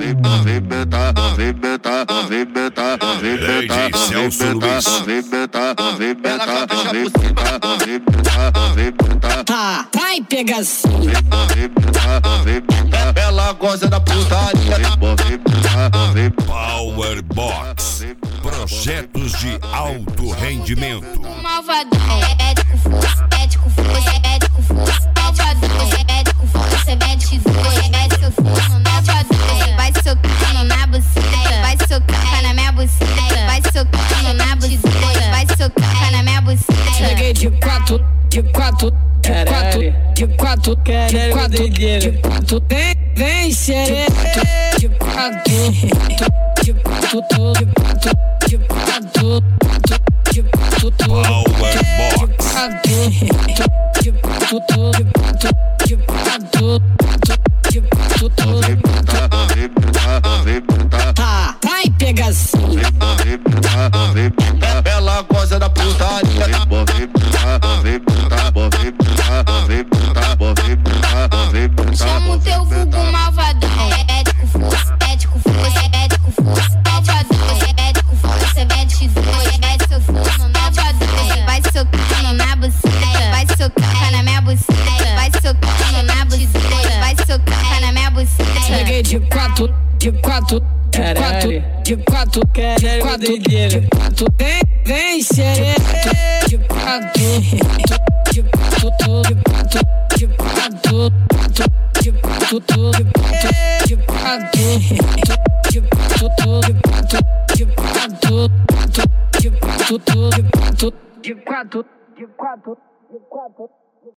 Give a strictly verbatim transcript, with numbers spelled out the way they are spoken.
arrebenta, arrebenta, arrebenta, arrebenta, Celso Luiz. arrebenta, arrebenta, arrebenta, arrebenta, arrebenta. Tá, vai pegação. Arrebenta, arrebenta, Ela gosta da putaria. arrebenta, arrebenta. Power Box. Projetos de alto rendimento. Malvadão, ético força, ético força, ético força, malvadão, ético força, ético força, ético força, malvadão, vai socando na buceta, vai socando na minha buceta, vai socando na buceta, vai socando na minha buceta. Cheguei de quatro, de quatro, de quatro, de quatro, de quatro, de quatro, vem, vem, xereca, de quatro, de quatro, de quatro, de quatro, de quatro, Power Box. de quatro, de quatro, de quatro, de quatro, Arrebenta, arrebenta, arrebenta. tá, vai pegação. Arrebenta, arrebenta. Ela gosta da putaria. Arrebenta, arrebenta, arrebenta, arrebenta, arrebenta, arrebenta. Chama o teu vulgo malvadão, ético força, ético força, ético força, malvadão, ético força, ético força, ético força, malvadão, vai socando na buceta, vai socando na minha buceta, vai socando na buceta, vai socando na minha buceta. Cheguei de quatro, de quatro, de quatro, de quatro, de quatro, de quatro, vem, vem, xereca, de quatro, de quatro, de quatro, de quatro, de quatro, de quatro, de quatro, de quatro, de quatro, de quatro, de quatro, de quatro, de quatro, de quatro.